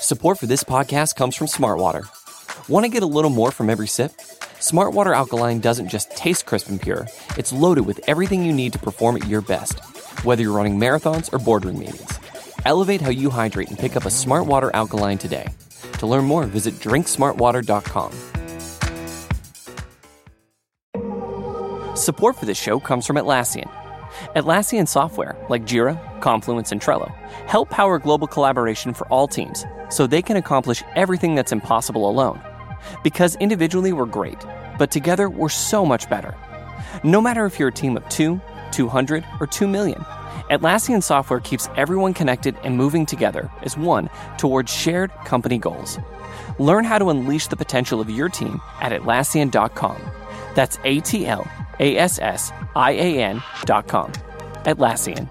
Support for this podcast comes from Smartwater. Want to get a little more from every sip? Smartwater Alkaline doesn't just taste crisp and pure, it's loaded with everything you need to perform at your best, whether you're running marathons or boardroom meetings. Elevate how you hydrate and pick up a Smartwater Alkaline today. To learn more, visit drinksmartwater.com. Support for this show comes from Atlassian. Atlassian software, like Jira, Confluence, and Trello, help power global collaboration for all teams so they can accomplish everything that's impossible alone. Because individually we're great, but together we're so much better. No matter if you're a team of 2, 200, or 2 million, Atlassian software keeps everyone connected and moving together as one towards shared company goals. Learn how to unleash the potential of your team at Atlassian.com. That's Atlassian.com. Atlassian.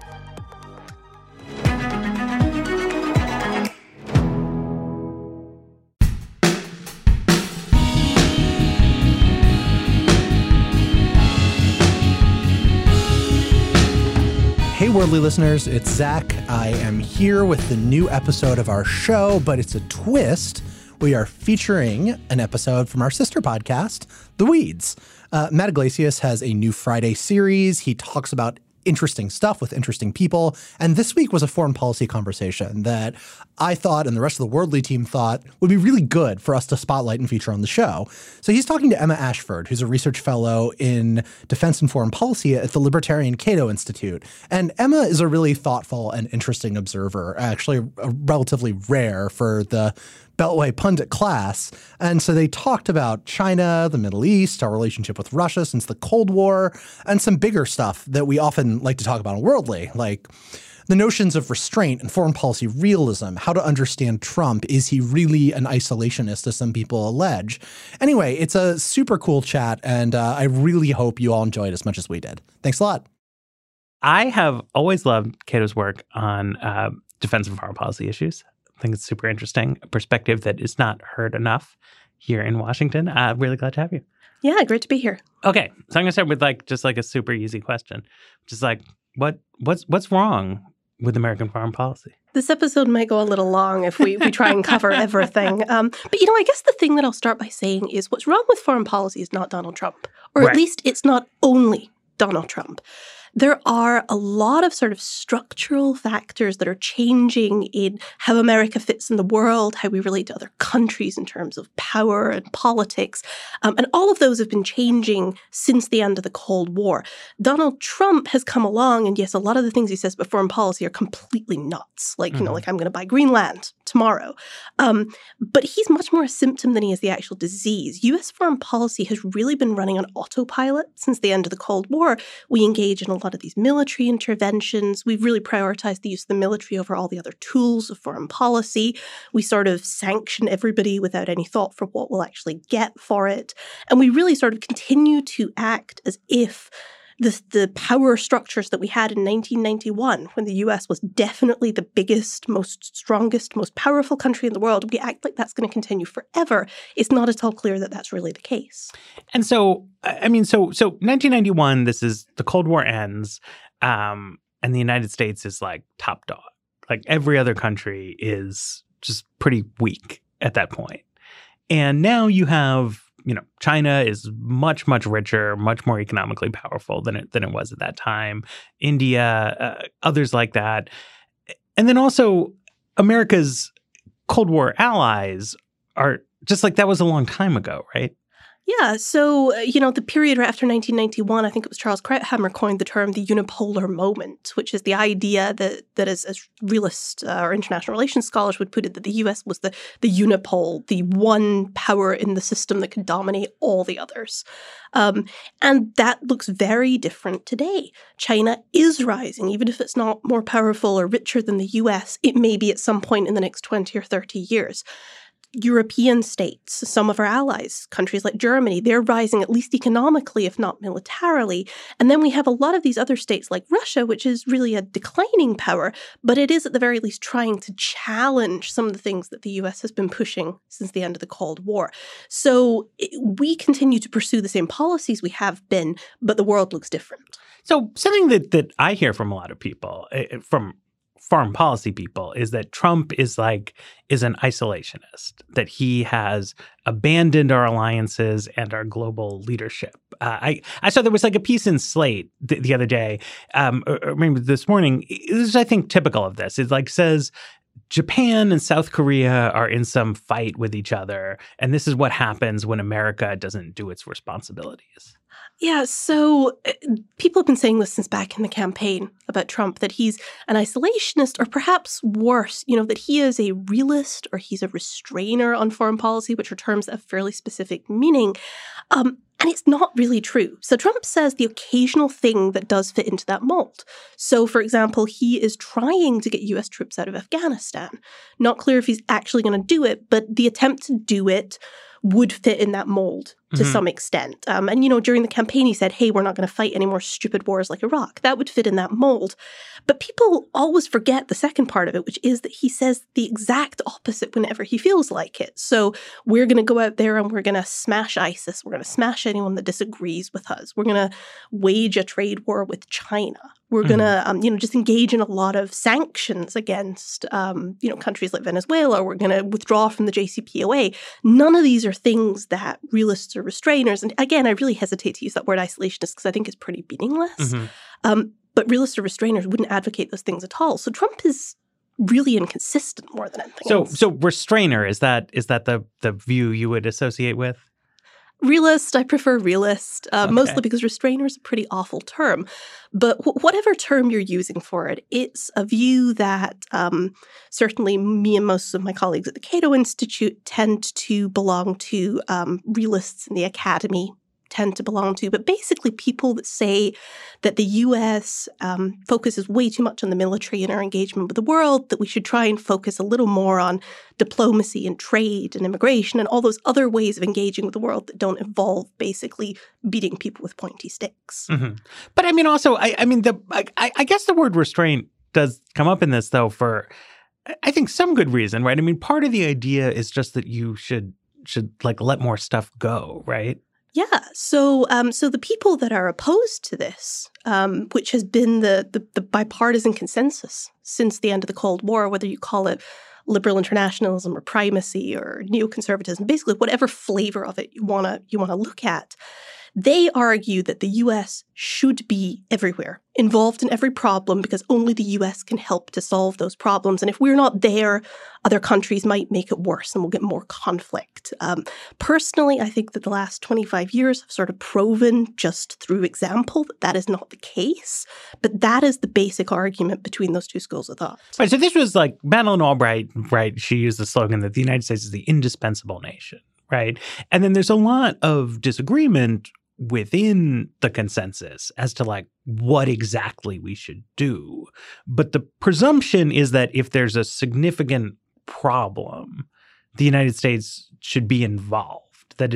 Hey, Worldly listeners, it's Zach. I am here with the new episode of our show, but it's a twist. We are featuring an episode from our sister podcast, The Weeds. Matt Iglesias has a new Friday series. He talks about interesting stuff with interesting people. And this week was a foreign policy conversation that I thought and the rest of the Worldly team thought would be really good for us to spotlight and feature on the show. So he's talking to Emma Ashford, who's a research fellow in defense and foreign policy at the Libertarian Cato Institute. And Emma is a really thoughtful and interesting observer, actually relatively rare for the Beltway pundit class. And so they talked about China, the Middle East, our relationship with Russia since the Cold War, and some bigger stuff that we often like to talk about in Worldly, like the notions of restraint and foreign policy realism, how to understand Trump. Is he really an isolationist, as some people allege? Anyway, it's a super cool chat, and I really hope you all enjoyed as much as we did. Thanks a lot. I have always loved Cato's work on defense and foreign policy issues. I think it's super interesting, a perspective that is not heard enough here in Washington. Really glad to have you. Yeah, great to be here. Okay, so I'm gonna start with just a super easy question, just like what's wrong with American foreign policy? This episode might go a little long if we try and cover everything. But I guess the thing that I'll start by saying is what's wrong with foreign policy is not Donald Trump, or right. At least it's not only Donald Trump. There are a lot of sort of structural factors that are changing in how America fits in the world, how we relate to other countries in terms of power and politics. And all of those have been changing since the end of the Cold War. Donald Trump has come along, and yes, a lot of the things he says about foreign policy are completely nuts. Like, like I'm going to buy Greenland tomorrow. But he's much more a symptom than he is the actual disease. U.S. foreign policy has really been running on autopilot since the end of the Cold War. We engage in a lot of these military interventions. We've really prioritized the use of the military over all the other tools of foreign policy. We sort of sanction everybody without any thought for what we'll actually get for it. And we really sort of continue to act as if the power structures that we had in 1991, when the US was definitely the biggest, most strongest, most powerful country in the world, we act like that's going to continue forever. It's not at all clear that that's really the case. And so 1991, this is the Cold War ends, and the United States is like top dog. Like every other country is just pretty weak at that point. And now you have China is much, much richer, much more economically powerful than it was at that time. India, others like that. And then also America's Cold War allies are just like that was a long time ago, right? Yeah. So, the period after 1991, I think it was Charles Krauthammer coined the term the unipolar moment, which is the idea that as realist or international relations scholars would put it, that the U.S. was the unipole, the one power in the system that could dominate all the others. And that looks very different today. China is rising, even if it's not more powerful or richer than the U.S., it may be at some point in the next 20 or 30 years. European states, some of our allies, countries like Germany, they're rising at least economically, if not militarily. And then we have a lot of these other states like Russia, which is really a declining power, but it is at the very least trying to challenge some of the things that the US has been pushing since the end of the Cold War. So we continue to pursue the same policies we have been, but the world looks different. So something that I hear from a lot of people, from foreign policy people is that Trump is an isolationist, that he has abandoned our alliances and our global leadership. I saw there was like a piece in Slate the other day, or maybe this morning. This is, I think, typical of this. It like says Japan and South Korea are in some fight with each other, and this is what happens when America doesn't do its responsibilities. Yeah, so people have been saying this since back in the campaign about Trump, that he's an isolationist, or perhaps worse, that he is a realist or he's a restrainer on foreign policy, which are terms that have fairly specific meaning. And it's not really true. So Trump says the occasional thing that does fit into that mold. So, for example, he is trying to get U.S. troops out of Afghanistan. Not clear if he's actually going to do it, but the attempt to do it would fit in that mold to some extent. And, during the campaign, he said, hey, we're not going to fight any more stupid wars like Iraq. That would fit in that mold. But people always forget the second part of it, which is that he says the exact opposite whenever he feels like it. So we're going to go out there and we're going to smash ISIS. We're going to smash anyone that disagrees with us. We're going to wage a trade war with China. We're going to, just engage in a lot of sanctions against, countries like Venezuela. We're going to withdraw from the JCPOA. None of these are things that realists or restrainers, and again, I really hesitate to use that word isolationist because I think it's pretty meaningless. But realists or restrainers wouldn't advocate those things at all. So Trump is really inconsistent more than anything else. So restrainer, is that the view you would associate with? Realist, I prefer realist, mostly because restrainer is a pretty awful term. But whatever term you're using for it, it's a view that certainly me and most of my colleagues at the Cato Institute tend to belong to, realists in the academy tend to belong to, but basically people that say that the U.S. Focuses way too much on the military in our engagement with the world, that we should try and focus a little more on diplomacy and trade and immigration and all those other ways of engaging with the world that don't involve basically beating people with pointy sticks. But I mean, also, I guess the word restraint does come up in this, though, for, I think, some good reason, right? I mean, part of the idea is just that you should like let more stuff go, right? Yeah. So the people that are opposed to this, which has been the bipartisan consensus since the end of the Cold War, whether you call it liberal internationalism or primacy or neoconservatism, basically whatever flavor of it you wanna look at, they argue that the U.S. should be everywhere, involved in every problem, because only the U.S. can help to solve those problems. And if we're not there, other countries might make it worse and we'll get more conflict. Personally, I think that the last 25 years have sort of proven, just through example, that that is not the case. But that is the basic argument between those two schools of thought. Right. So this was like Madeleine Albright, right? She used the slogan that the United States is the indispensable nation, right? And then there's a lot of disagreement within the consensus as to like what exactly we should do. But the presumption is that if there's a significant problem, the United States should be involved, that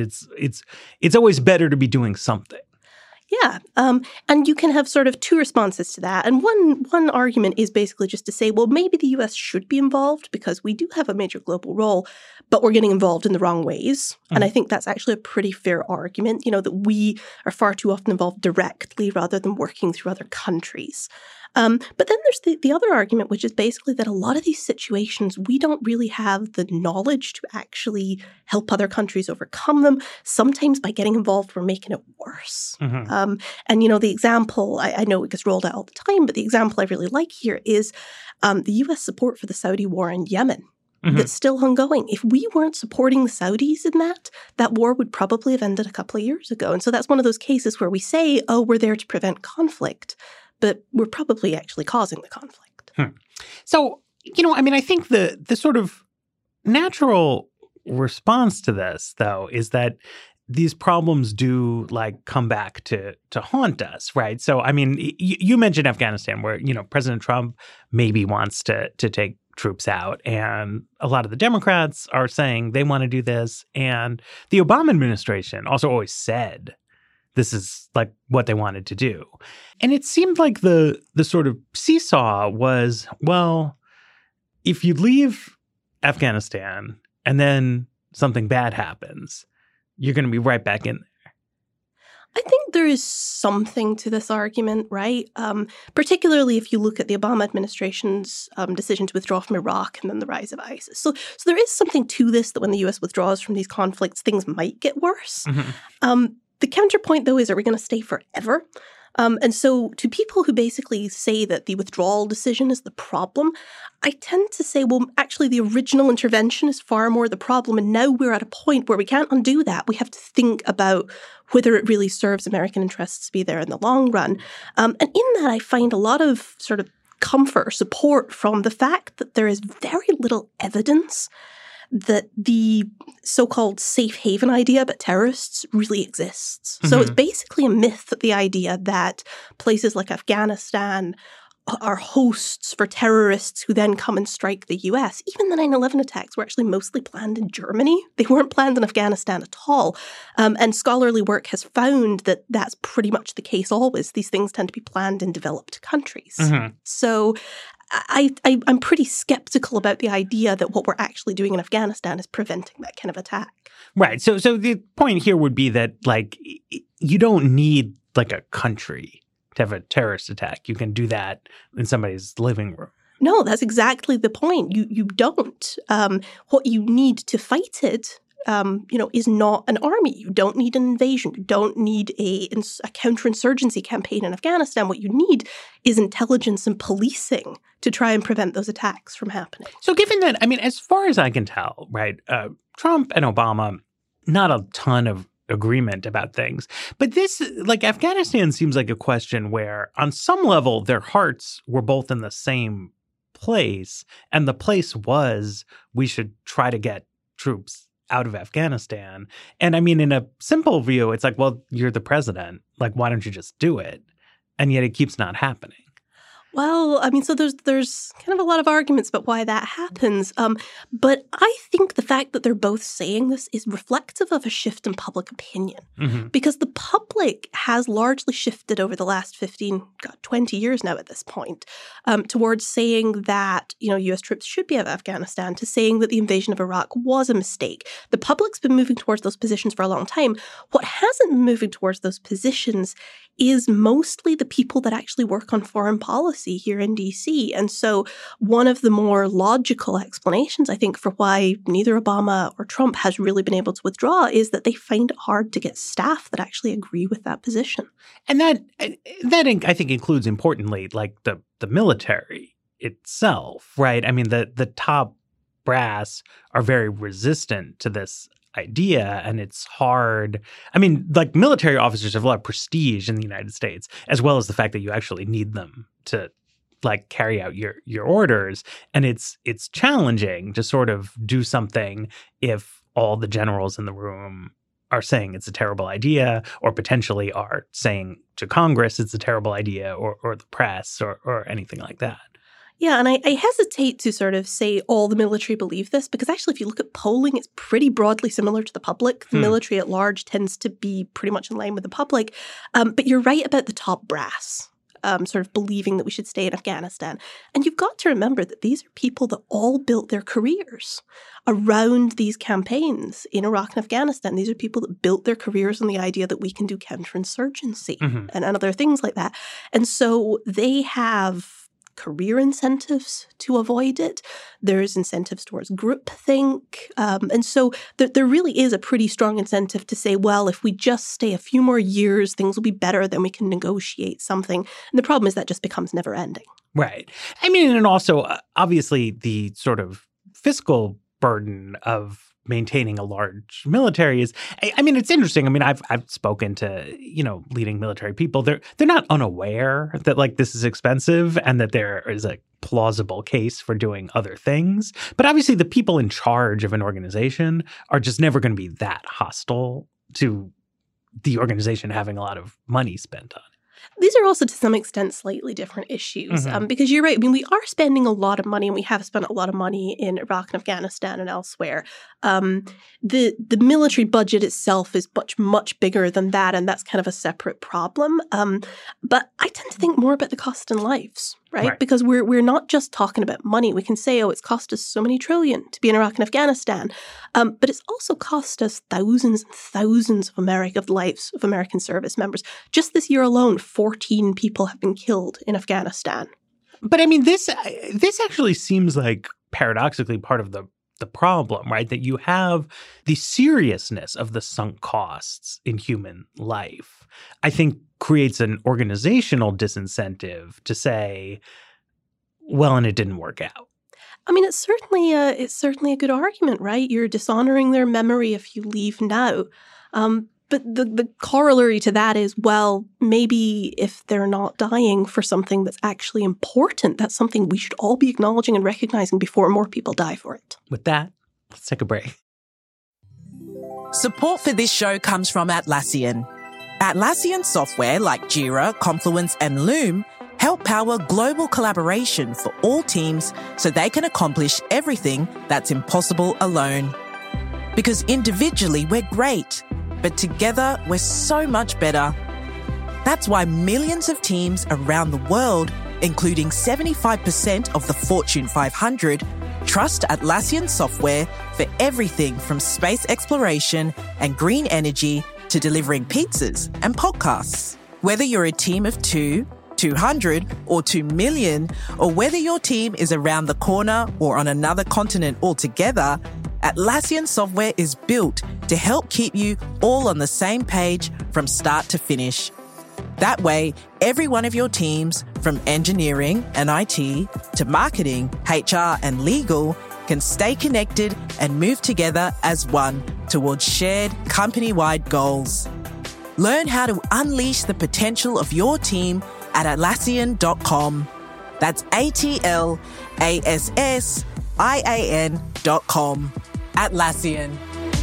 it's always better to be doing something. Yeah. And you can have sort of two responses to that. And one argument is basically just to say, well, maybe the U.S. should be involved because we do have a major global role, but we're getting involved in the wrong ways. And I think that's actually a pretty fair argument, that we are far too often involved directly rather than working through other countries. But then there's the other argument, which is basically that a lot of these situations, we don't really have the knowledge to actually help other countries overcome them. Sometimes by getting involved, we're making it worse. And, the example, I know it gets rolled out all the time, but the example I really like here is the U.S. support for the Saudi war in Yemen. That's still ongoing. If we weren't supporting the Saudis in that war would probably have ended a couple of years ago. And so that's one of those cases where we say, oh, we're there to prevent conflict, but we're probably actually causing the conflict. So, I think the sort of natural response to this, though, is that these problems do like come back to haunt us, right? So, I mean, you mentioned Afghanistan, where, President Trump maybe wants to take troops out. And a lot of the Democrats are saying they want to do this. And the Obama administration also always said this is like what they wanted to do. And it seemed like the sort of seesaw was, well, if you leave Afghanistan and then something bad happens, you're going to be right back in there. I think there is something to this argument, right? Particularly if you look at the Obama administration's decision to withdraw from Iraq and then the rise of ISIS. So there is something to this, that when the U.S. withdraws from these conflicts, things might get worse. The counterpoint, though, is, are we going to stay forever? And so to people who basically say that the withdrawal decision is the problem, I tend to say, well, actually, the original intervention is far more the problem. And now we're at a point where we can't undo that. We have to think about whether it really serves American interests to be there in the long run. And in that, I find a lot of sort of comfort or support from the fact that there is very little evidence that the so-called safe haven idea about terrorists really exists. So it's basically a myth, that the idea that places like Afghanistan are hosts for terrorists who then come and strike the US. Even the 9/11 attacks were actually mostly planned in Germany. They weren't planned in Afghanistan at all. And scholarly work has found that that's pretty much the case always. These things tend to be planned in developed countries. So I'm pretty skeptical about the idea that what we're actually doing in Afghanistan is preventing that kind of attack. Right. So the point here would be that, like, you don't need, like, a country to have a terrorist attack. You can do that in somebody's living room. No, that's exactly the point. You don't. What you need to fight it, is not an army. You don't need an invasion. You don't need a counterinsurgency campaign in Afghanistan. What you need is intelligence and policing to try and prevent those attacks from happening. So given that, I mean, as far as I can tell, right, Trump and Obama, not a ton of agreement about things. But this, like, Afghanistan seems like a question where on some level their hearts were both in the same place. And the place was, we should try to get troops out of Afghanistan. And I mean, in a simple view, it's like, well, you're the president. Like, why don't you just do it? And yet it keeps not happening. Well, I mean, so there's kind of a lot of arguments about why that happens. But I think the fact that they're both saying this is reflective of a shift in public opinion. Because the public has largely shifted over the last 20 years now at this point, towards saying that, U.S. troops should be out of Afghanistan, to saying that the invasion of Iraq was a mistake. The public's been moving towards those positions for a long time. What hasn't been moving towards those positions is mostly the people that actually work on foreign policy here in DC. And so one of the more logical explanations, I think, for why neither Obama or Trump has really been able to withdraw is that they find it hard to get staff that actually agree with that position. And that I think includes, importantly, like the military itself, right? I mean, the top brass are very resistant to this idea, and it's hard. I mean, like, military officers have a lot of prestige in the United States, as well as the fact that you actually need them to, like, carry out your orders. And it's challenging to sort of do something if all the generals in the room are saying it's a terrible idea, or potentially are saying to Congress it's a terrible idea, or the press, or anything like that. Yeah, and I hesitate to sort of say all the military believe this, because actually if you look at polling, it's pretty broadly similar to the public. The military at large tends to be pretty much in line with the public. But you're right about the top brass. Sort of believing that we should stay in Afghanistan. And you've got to remember that these are people that all built their careers around these campaigns in Iraq and Afghanistan. These are people that built their careers on the idea that we can do counterinsurgency and other things like that. And so they have career incentives to avoid it. There's incentives towards groupthink. And so there really is a pretty strong incentive to say, well, if we just stay a few more years, things will be better, then we can negotiate something. And the problem is that just becomes never ending. Right. I mean, and also, obviously, the sort of fiscal burden of maintaining a large military is, I mean, it's interesting. I mean, I've spoken to, leading military people. They're not unaware that, like, this is expensive and that there is a plausible case for doing other things. But obviously the people in charge of an organization are just never going to be that hostile to the organization having a lot of money spent on it. These are also, to some extent, slightly different issues because you're right. I mean, we are spending a lot of money, and we have spent a lot of money in Iraq and Afghanistan and elsewhere. The military budget itself is much bigger than that, and that's kind of a separate problem. But I tend to think more about the cost in lives, right? Because we're not just talking about money. We can say, oh, it's cost us so many trillion to be in Iraq and Afghanistan. But it's also cost us thousands and thousands of lives of American service members. Just this year alone, 14 people have been killed in Afghanistan. But I mean, this actually seems like paradoxically part of the problem, right? That you have the seriousness of the sunk costs in human life, I think creates an organizational disincentive to say, well, and it didn't work out. I mean, it's certainly a good argument, right? You're dishonoring their memory if you leave now. But the corollary to that is, well, maybe if they're not dying for something that's actually important, that's something we should all be acknowledging and recognizing before more people die for it. With that, let's take a break. Support for this show comes from Atlassian. Atlassian software like Jira, Confluence, and Loom help power global collaboration for all teams so they can accomplish everything that's impossible alone. Because individually, we're great. But together, we're so much better. That's why millions of teams around the world, including 75% of the Fortune 500, trust Atlassian software for everything from space exploration and green energy to delivering pizzas and podcasts. Whether you're a team of 2, 200, or 2 million, or whether your team is around the corner or on another continent altogether, Atlassian software is built to help keep you all on the same page from start to finish. That way, every one of your teams, from engineering and IT to marketing, HR, and legal, can stay connected and move together as one towards shared company-wide goals. Learn how to unleash the potential of your team at Atlassian.com. That's Atlassian.com. Atlassian.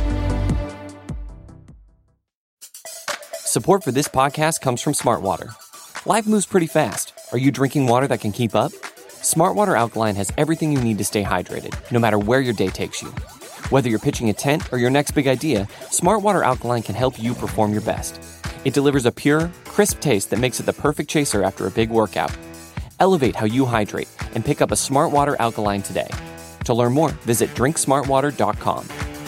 Support for this podcast comes from Smartwater. Life moves pretty fast. Are you drinking water that can keep up? Smartwater Alkaline has everything you need to stay hydrated, no matter where your day takes you. Whether you're pitching a tent or your next big idea, Smartwater Alkaline can help you perform your best. It delivers a pure, crisp taste that makes it the perfect chaser after a big workout. Elevate how you hydrate and pick up a Smartwater Alkaline today. To learn more, visit drinksmartwater.com.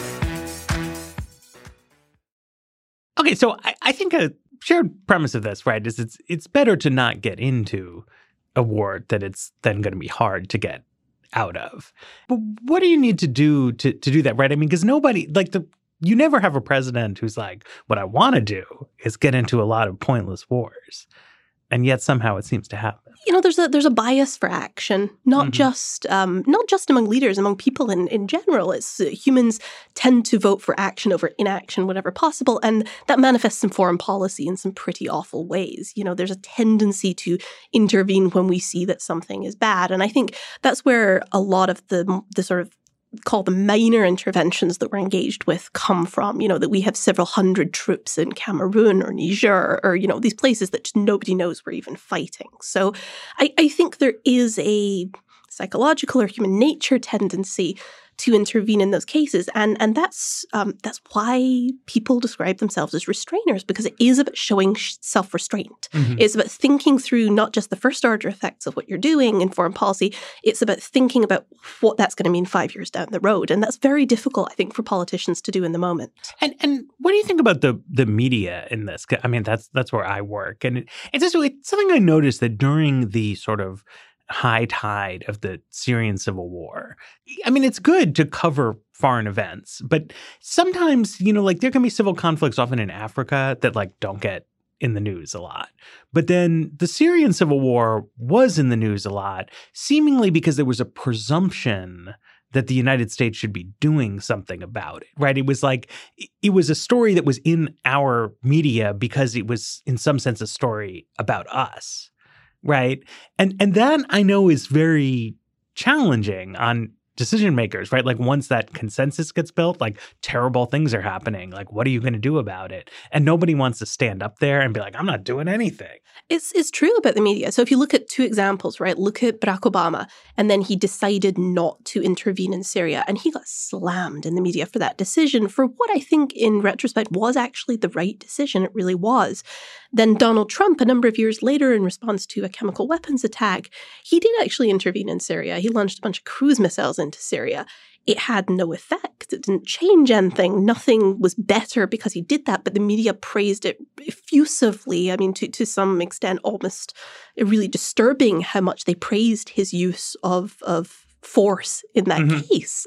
Okay, so I think a shared premise of this, right, is it's better to not get into a war that it's then going to be hard to get out of. But what do you need to do to do that, right? I mean, because nobody, you never have a president who's like, what I want to do is get into a lot of pointless wars. And yet somehow it seems to happen. You know, there's a bias for action, not just among leaders, among people in general. It's humans tend to vote for action over inaction whenever possible, and that manifests in foreign policy in some pretty awful ways. You know, there's a tendency to intervene when we see that something is bad, and I think that's where a lot of the sort of call the minor interventions that we're engaged with come from, you know, that we have several hundred troops in Cameroon or Niger or, you know, these places that just nobody knows we're even fighting. So I think there is a psychological or human nature tendency to intervene in those cases. And that's why people describe themselves as restrainers, because it is about showing self-restraint. It's about thinking through not just the first order effects of what you're doing in foreign policy, it's about thinking about what that's going to mean 5 years down the road. And that's very difficult, I think, for politicians to do in the moment. And what do you think about the media in this? I mean, that's where I work. And it's something I noticed that during the sort of high tide of the Syrian civil war. I mean, it's good to cover foreign events, but sometimes, you know, there can be civil conflicts often in Africa that don't get in the news a lot. But then the Syrian civil war was in the news a lot, seemingly because there was a presumption that the United States should be doing something about it, right? It was it was a story that was in our media because it was in some sense a story about us. Right. And that I know is very challenging on decision makers, right? Like once that consensus gets built, like terrible things are happening. Like, what are you going to do about it? And nobody wants to stand up there and be like, I'm not doing anything. It's true about the media. So if you look at two examples, right? Look at Barack Obama, and then he decided not to intervene in Syria, and he got slammed in the media for that decision, for what I think in retrospect was actually the right decision. It really was. Then Donald Trump, a number of years later, in response to a chemical weapons attack, he did actually intervene in Syria. He launched a bunch of cruise missiles into Syria. It had no effect. It didn't change anything. Nothing was better because he did that, but the media praised it effusively. I mean, to some extent, almost really disturbing how much they praised his use of force in that case.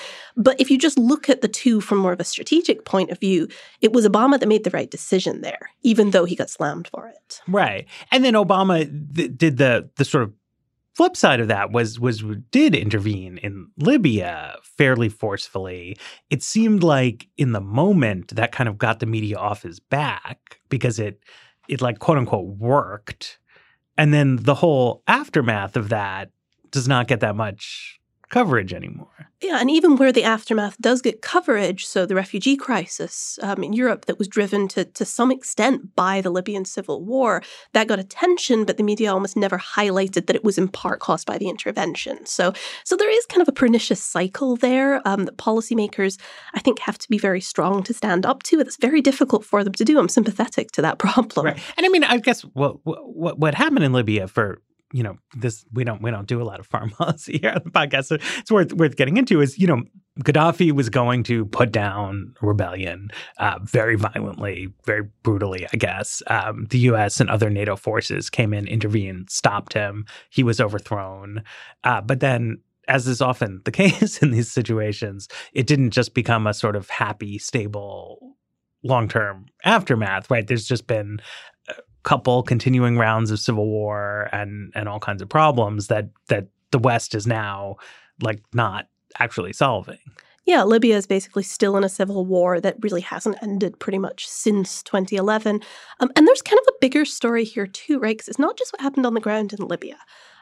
But if you just look at the two from more of a strategic point of view, it was Obama that made the right decision there, even though he got slammed for it. Right. And then Obama did the sort of flip side of that did intervene in Libya fairly forcefully. It seemed like in the moment that kind of got the media off his back because it like quote unquote worked. And then the whole aftermath of that does not get that much coverage anymore. Yeah, and even where the aftermath does get coverage, so the refugee crisis in Europe that was driven to some extent by the Libyan civil war, that got attention, but the media almost never highlighted that it was in part caused by the intervention. So there is kind of a pernicious cycle there that policymakers, I think, have to be very strong to stand up to. It's very difficult for them to do. I'm sympathetic to that problem. Right. And I mean, I guess what happened in Libya for this we don't do a lot of foreign policy here on the podcast, so it's worth getting into is, Gaddafi was going to put down a rebellion very violently, very brutally, I guess. The U.S. and other NATO forces came in, intervened, stopped him. He was overthrown. But then, as is often the case in these situations, it didn't just become a sort of happy, stable, long-term aftermath, right? There's just been couple continuing rounds of civil war and all kinds of problems that the West is now like not actually solving. Yeah, Libya is basically still in a civil war that really hasn't ended pretty much since 2011. And there's kind of a bigger story here too, right? Because it's not just what happened on the ground in Libya.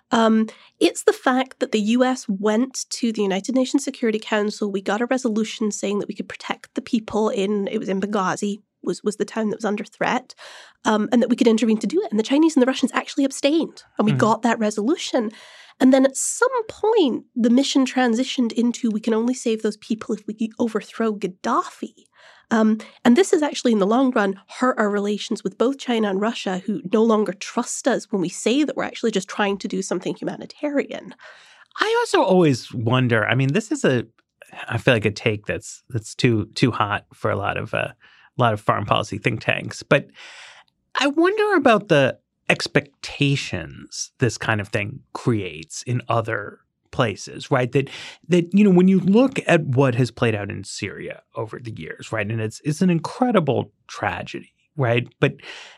It's the fact that the U.S. went to the United Nations Security Council. We got a resolution saying that we could protect the people it was in Benghazi, was the town that was under threat, and that we could intervene to do it. And the Chinese and the Russians actually abstained, and we got that resolution. And then at some point, the mission transitioned into we can only save those people if we overthrow Gaddafi. And this is actually, in the long run, hurt our relations with both China and Russia, who no longer trust us when we say that we're actually just trying to do something humanitarian. I also always wonder, I mean, this is I feel like a take that's too hot for a lot of foreign policy think tanks. But I wonder about the expectations this kind of thing creates in other places, right? That when you look at what has played out in Syria over the years, right? And it's an incredible tragedy, right? But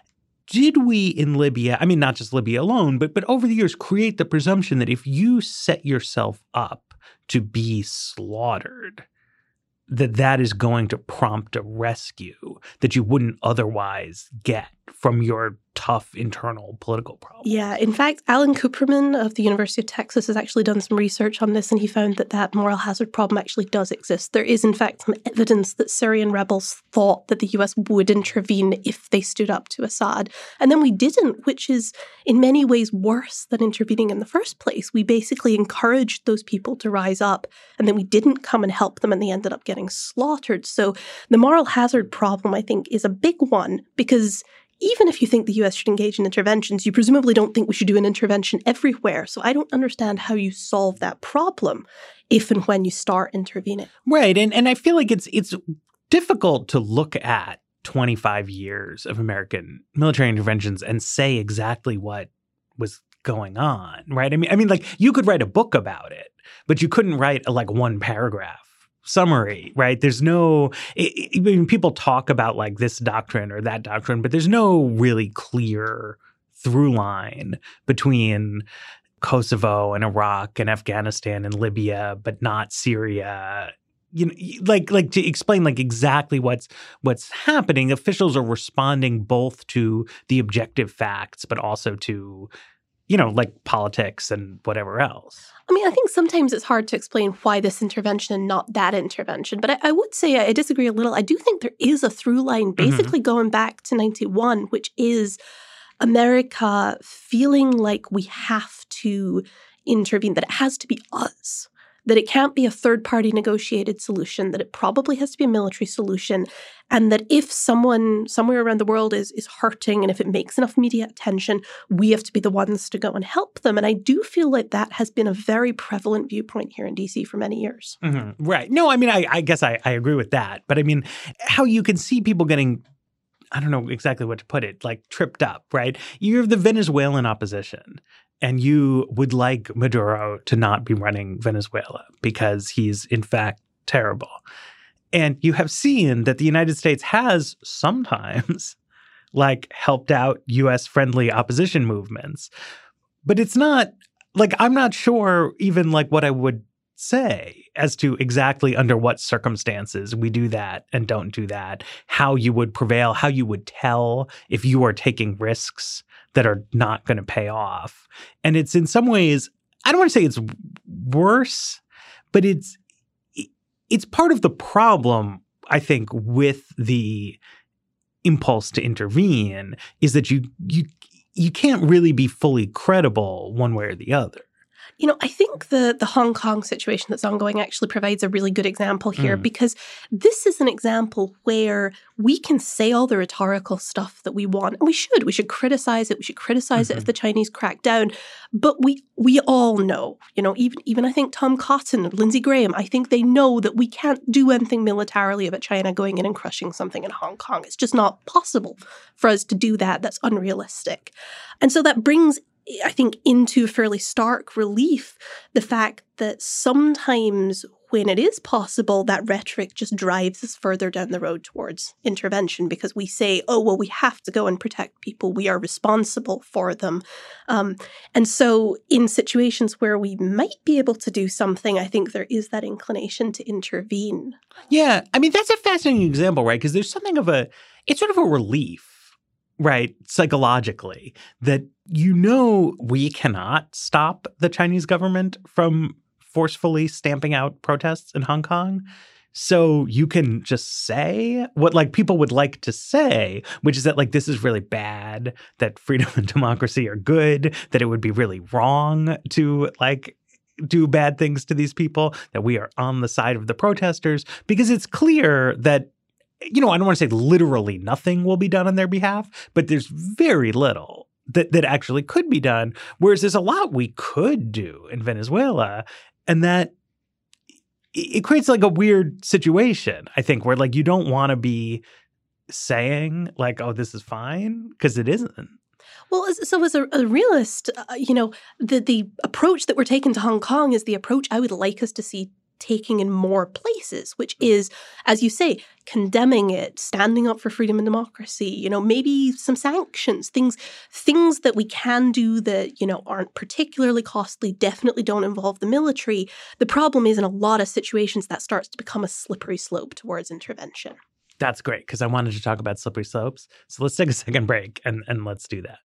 did we in Libya, I mean, not just Libya alone, but over the years create the presumption that if you set yourself up to be slaughtered, that is going to prompt a rescue that you wouldn't otherwise get from your tough internal political problems. Yeah. In fact, Alan Cooperman of the University of Texas has actually done some research on this, and he found that moral hazard problem actually does exist. There is, in fact, some evidence that Syrian rebels thought that the U.S. would intervene if they stood up to Assad. And then we didn't, which is in many ways worse than intervening in the first place. We basically encouraged those people to rise up, and then we didn't come and help them, and they ended up getting slaughtered. So the moral hazard problem, I think, is a big one, because even if you think the U.S. should engage in interventions, you presumably don't think we should do an intervention everywhere. So I don't understand how you solve that problem if and when you start intervening. Right. And I feel like it's difficult to look at 25 years of American military interventions and say exactly what was going on, right? I mean, like you could write a book about it, but you couldn't write a one paragraph summary, right? There's no, people talk about like this doctrine or that doctrine, but there's no really clear through line between Kosovo and Iraq and Afghanistan and Libya, but not Syria. Like to explain like exactly what's happening. Officials are responding both to the objective facts, but also to like politics and whatever else. I mean, I think sometimes it's hard to explain why this intervention and not that intervention. But I would say I disagree a little. I do think there is a through line basically going back to 91, which is America feeling like we have to intervene, that it has to be us, that it can't be a third-party negotiated solution, that it probably has to be a military solution, and that if someone somewhere around the world is hurting and if it makes enough media attention, we have to be the ones to go and help them. And I do feel like that has been a very prevalent viewpoint here in DC for many years. Mm-hmm. Right. No, I mean, I guess I agree with that. But I mean, how you can see people getting, I don't know exactly what to put it, like tripped up, right? You're the Venezuelan opposition. And you would like Maduro to not be running Venezuela because he's, in fact, terrible. And you have seen that the United States has sometimes, helped out U.S.-friendly opposition movements. But it's not, I'm not sure even, what I would say as to exactly under what circumstances we do that and don't do that, how you would prevail, how you would tell if you are taking risks that are not going to pay off. And it's in some ways, I don't want to say it's worse, but it's part of the problem, I think, with the impulse to intervene is that you can't really be fully credible one way or the other. I think the Hong Kong situation that's ongoing actually provides a really good example here because this is an example where we can say all the rhetorical stuff that we want. And we should. We should criticize it. We should criticize it if the Chinese crack down. But we all know, even I think Tom Cotton and Lindsey Graham, I think they know that we can't do anything militarily about China going in and crushing something in Hong Kong. It's just not possible for us to do that. That's unrealistic. And so that brings, I think, into fairly stark relief the fact that sometimes when it is possible, that rhetoric just drives us further down the road towards intervention because we say, oh, well, we have to go and protect people. We are responsible for them. And so in situations where we might be able to do something, I think there is that inclination to intervene. Yeah. I mean, that's a fascinating example, right? Because there's something of it's sort of a relief, right, psychologically, that we cannot stop the Chinese government from forcefully stamping out protests in Hong Kong. So you can just say what people would like to say, which is that this is really bad, that freedom and democracy are good, that it would be really wrong to do bad things to these people, that we are on the side of the protesters, because it's clear that I don't want to say literally nothing will be done on their behalf, but there's very little that actually could be done, whereas there's a lot we could do in Venezuela, and that it creates a weird situation, I think, where you don't want to be saying oh, this is fine, because it isn't. Well, so as a realist, the approach that we're taking to Hong Kong is the approach I would like us to see taking in more places, which is, as you say, condemning it, standing up for freedom and democracy, maybe some sanctions, things that we can do that, aren't particularly costly, definitely don't involve the military. The problem is in a lot of situations that starts to become a slippery slope towards intervention. That's great, because I wanted to talk about slippery slopes. So let's take a second break and let's do that.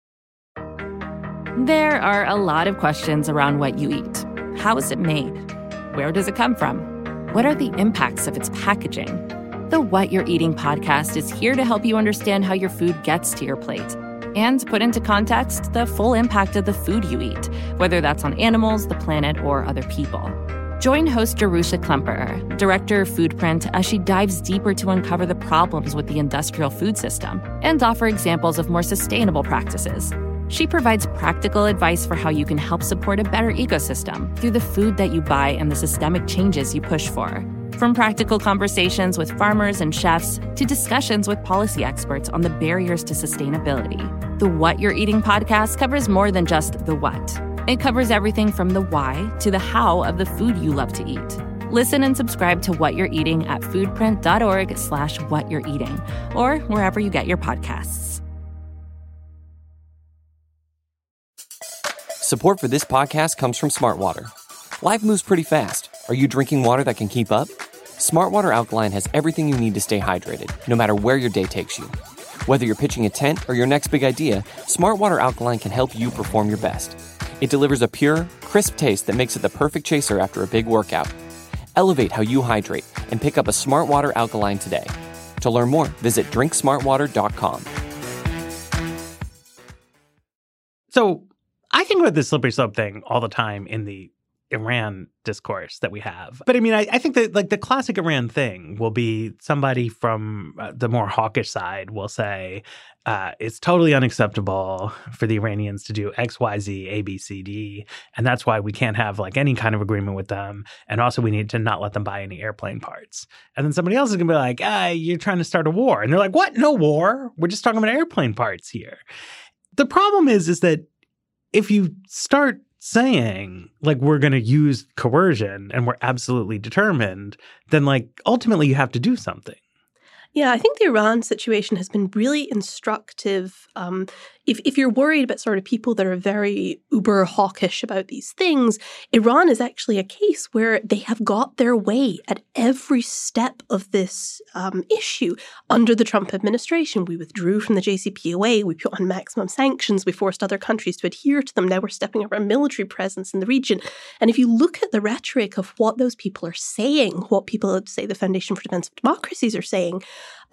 There are a lot of questions around what you eat. How is it made? Where does it come from? What are the impacts of its packaging? The What You're Eating podcast is here to help you understand how your food gets to your plate and put into context the full impact of the food you eat, whether that's on animals, the planet, or other people. Join host Jerusha Klemperer, director of Foodprint, as she dives deeper to uncover the problems with the industrial food system and offer examples of more sustainable practices. She provides practical advice for how you can help support a better ecosystem through the food that you buy and the systemic changes you push for. From practical conversations with farmers and chefs to discussions with policy experts on the barriers to sustainability, the What You're Eating podcast covers more than just the what. It covers everything from the why to the how of the food you love to eat. Listen and subscribe to What You're Eating at foodprint.org/whatyou'reating or wherever you get your podcasts. Support for this podcast comes from Smartwater. Life moves pretty fast. Are you drinking water that can keep up? Smartwater Alkaline has everything you need to stay hydrated, no matter where your day takes you. Whether you're pitching a tent or your next big idea, Smart Water Alkaline can help you perform your best. It delivers a pure, crisp taste that makes it the perfect chaser after a big workout. Elevate how you hydrate and pick up a Smart Water Alkaline today. To learn more, visit drinksmartwater.com. So I think about this slippery slope thing all the time in the Iran discourse that we have. But I mean, I think that like the classic Iran thing will be somebody from the more hawkish side will say it's totally unacceptable for the Iranians to do X, Y, Z, A, B, C, D. And that's why we can't have like any kind of agreement with them. And also we need to not let them buy any airplane parts. And then somebody else is going to be like, you're trying to start a war. And they're like, what? No war. We're just talking about airplane parts here. The problem is that if you start saying like we're going to use coercion and we're absolutely determined, then like ultimately you have to do something. Yeah, I think the Iran situation has been really instructive. If you're worried about sort of people that are very uber hawkish about these things, Iran is actually a case where they have got their way at every step of this issue. Under the Trump administration, we withdrew from the JCPOA, we put on maximum sanctions, we forced other countries to adhere to them. Now we're stepping up our military presence in the region. And if you look at the rhetoric of what those people are saying, what people at, say, the Foundation for Defense of Democracies are saying,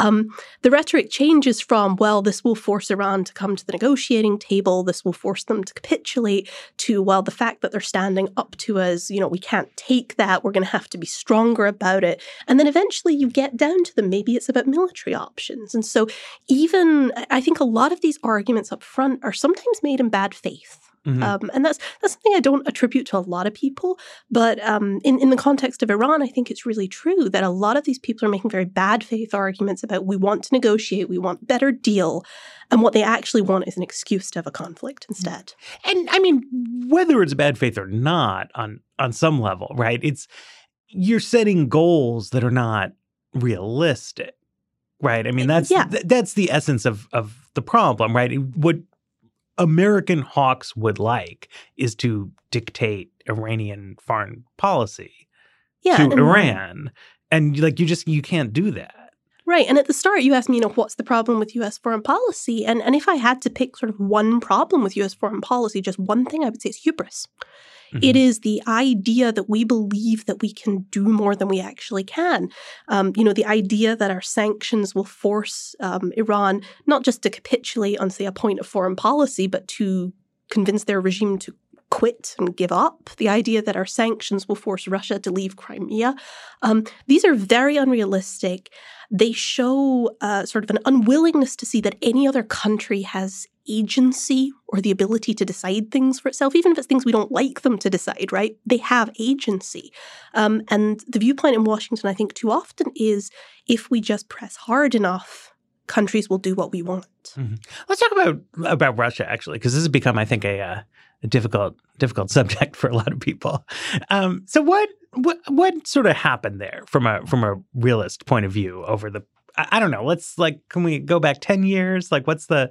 the rhetoric changes from, well, this will force Iran to come to the negotiating table, this will force them to capitulate, to, well, the fact that they're standing up to us, we can't take that, we're going to have to be stronger about it. And then eventually you get down to them, maybe it's about military options. And so even, I think a lot of these arguments up front are sometimes made in bad faith. Mm-hmm. And that's something I don't attribute to a lot of people. But in the context of Iran, I think it's really true that a lot of these people are making very bad faith arguments about we want to negotiate, we want a better deal. And what they actually want is an excuse to have a conflict instead. And I mean, whether it's bad faith or not on some level, right? You're setting goals that are not realistic, right? I mean, that's the essence of the problem, right? What American hawks would like is to dictate Iranian foreign policy to Iran. And like you can't do that. Right. And at the start, you asked me, what's the problem with U.S. foreign policy? And if I had to pick sort of one problem with U.S. foreign policy, just one thing, I would say it's hubris. Mm-hmm. It is the idea that we believe that we can do more than we actually can. The idea that our sanctions will force Iran not just to capitulate on, say, a point of foreign policy, but to convince their regime to quit and give up. The idea that our sanctions will force Russia to leave Crimea. These are very unrealistic. They show sort of an unwillingness to see that any other country has agency or the ability to decide things for itself, even if it's things we don't like them to decide, right? They have agency. And the viewpoint in Washington, I think, too often is if we just press hard enough, countries will do what we want. Mm-hmm. Let's talk about Russia, actually, because this has become, I think, a difficult subject for a lot of people. So what sort of happened there from a realist point of view over the, I don't know, can we go back 10 years? Like what's the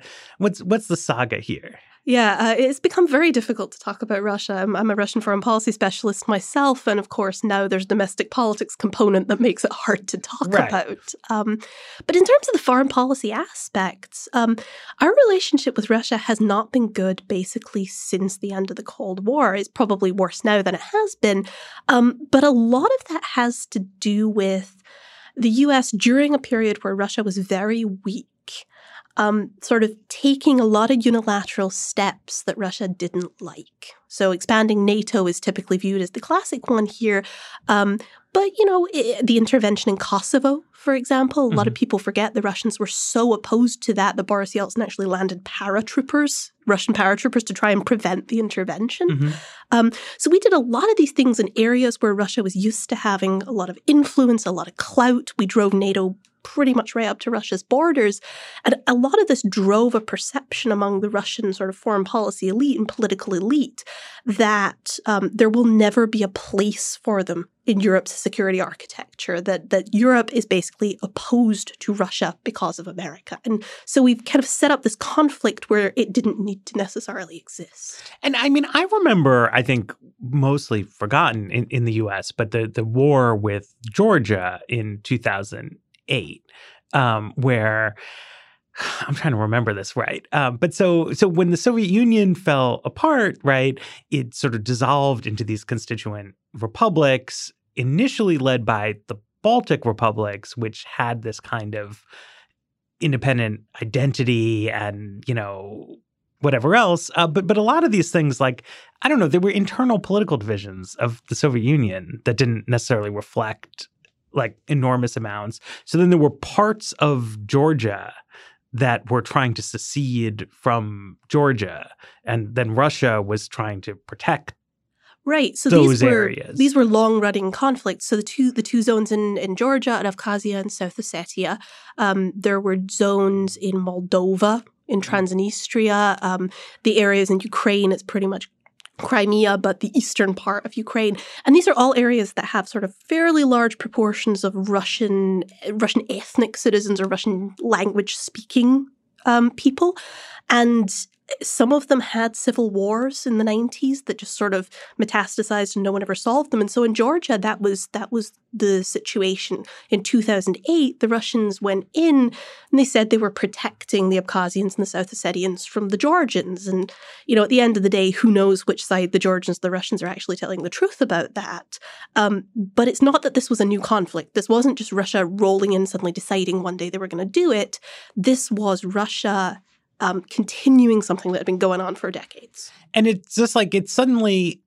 saga here? Yeah, it's become very difficult to talk about Russia. I'm a Russian foreign policy specialist myself. And of course, now there's a domestic politics component that makes it hard to talk about. But in terms of the foreign policy aspects, our relationship with Russia has not been good basically since the end of the Cold War. It's probably worse now than it has been. But a lot of that has to do with the U.S. during a period where Russia was very weak. Sort of taking a lot of unilateral steps that Russia didn't like. So expanding NATO is typically viewed as the classic one here. But, the intervention in Kosovo, for example, a lot of people forget the Russians were so opposed to that Boris Yeltsin actually landed Russian paratroopers to try and prevent the intervention. So we did a lot of these things in areas where Russia was used to having a lot of influence, a lot of clout. We drove NATO pretty much right up to Russia's borders. And a lot of this drove a perception among the Russian sort of foreign policy elite and political elite that there will never be a place for them in Europe's security architecture, that Europe is basically opposed to Russia because of America. And so we've kind of set up this conflict where it didn't need to necessarily exist. And I mean, I remember, I think, mostly forgotten in the U.S., but the war with Georgia in 2008, where I'm trying to remember this right. But so when the Soviet Union fell apart, right, it sort of dissolved into these constituent republics, initially led by the Baltic republics, which had this kind of independent identity and, whatever else. But a lot of these things, like, I don't know, there were internal political divisions of the Soviet Union that didn't necessarily reflect like enormous amounts. So then there were parts of Georgia that were trying to secede from Georgia, and then Russia was trying to protect Right. So those areas. These were long-running conflicts. So the two zones in Georgia and Abkhazia and South Ossetia. There were zones in Moldova, in Transnistria, the areas in Ukraine. It's pretty much Crimea, but the eastern part of Ukraine. And these are all areas that have sort of fairly large proportions of Russian ethnic citizens or Russian language-speaking people. And some of them had civil wars in the 90s that just sort of metastasized and no one ever solved them. And so in Georgia, that was the situation. In 2008, the Russians went in and they said they were protecting the Abkhazians and the South Ossetians from the Georgians. And, at the end of the day, who knows which side the Georgians, the Russians are actually telling the truth about that. But it's not that this was a new conflict. This wasn't just Russia rolling in, suddenly deciding one day they were going to do it. This was Russia continuing something that had been going on for decades. And it's just like it's suddenly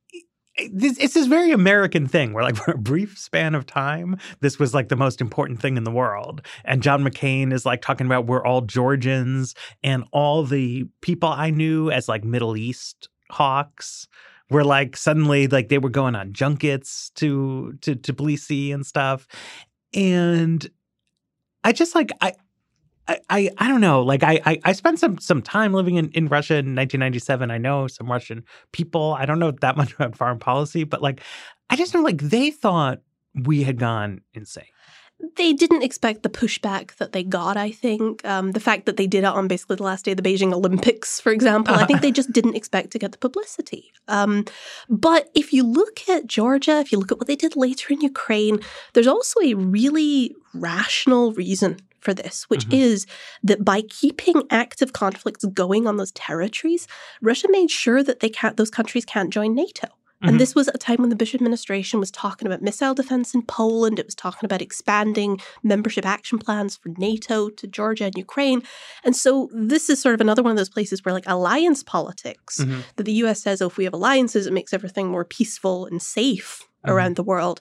it's this very American thing where, like, for a brief span of time, this was like the most important thing in the world. And John McCain is like talking about we're all Georgians, and all the people I knew as like Middle East hawks were like suddenly like they were going on junkets to Tbilisi and stuff. And I just like I don't know. Like I spent some time living in Russia in 1997. I know some Russian people. I don't know that much about foreign policy, but like I just know like they thought we had gone insane. They didn't expect the pushback that they got, I think. The fact that they did it on basically the last day of the Beijing Olympics, for example, I think they just didn't expect to get the publicity. But if you look at Georgia, if you look at what they did later in Ukraine, there's also a really rational reason for this, which is that by keeping active conflicts going on those territories, Russia made sure that those countries can't join NATO. And this was at a time when the Bush administration was talking about missile defense in Poland. It was talking about expanding membership action plans for NATO to Georgia and Ukraine. And so this is sort of another one of those places where like alliance politics, that the U.S. says, oh, if we have alliances, it makes everything more peaceful and safe around the world.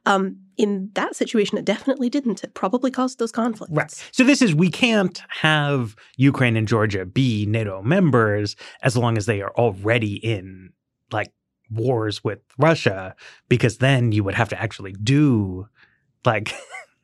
In that situation, it definitely didn't. It probably caused those conflicts. Right. So this is, we can't have Ukraine and Georgia be NATO members as long as they are already in like wars with Russia, because then you would have to actually do like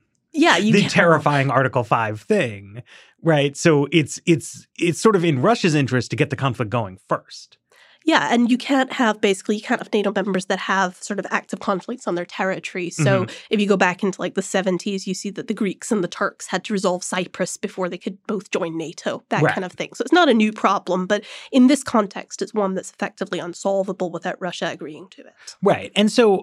the terrifying Article 5 thing, right? So it's sort of in Russia's interest to get the conflict going first. Yeah, and you can't have NATO members that have sort of active conflicts on their territory. So if you go back into like the 70s, you see that the Greeks and the Turks had to resolve Cyprus before they could both join NATO, that kind of thing. So it's not a new problem, but in this context, it's one that's effectively unsolvable without Russia agreeing to it. Right. And so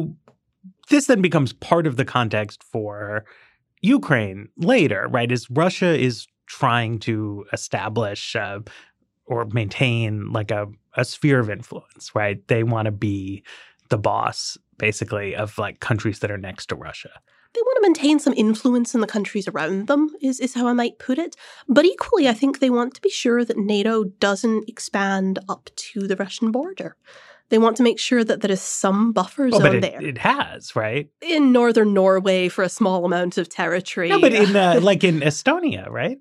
this then becomes part of the context for Ukraine later, right? Is Russia is trying to establish or maintain like a sphere of influence, right? They want to be the boss, basically, of like countries that are next to Russia. They want to maintain some influence in the countries around them, is how I might put it. But equally, I think they want to be sure that NATO doesn't expand up to the Russian border. They want to make sure that there is some buffer zone there. It has, right? In northern Norway for a small amount of territory. No, but in like in Estonia, right?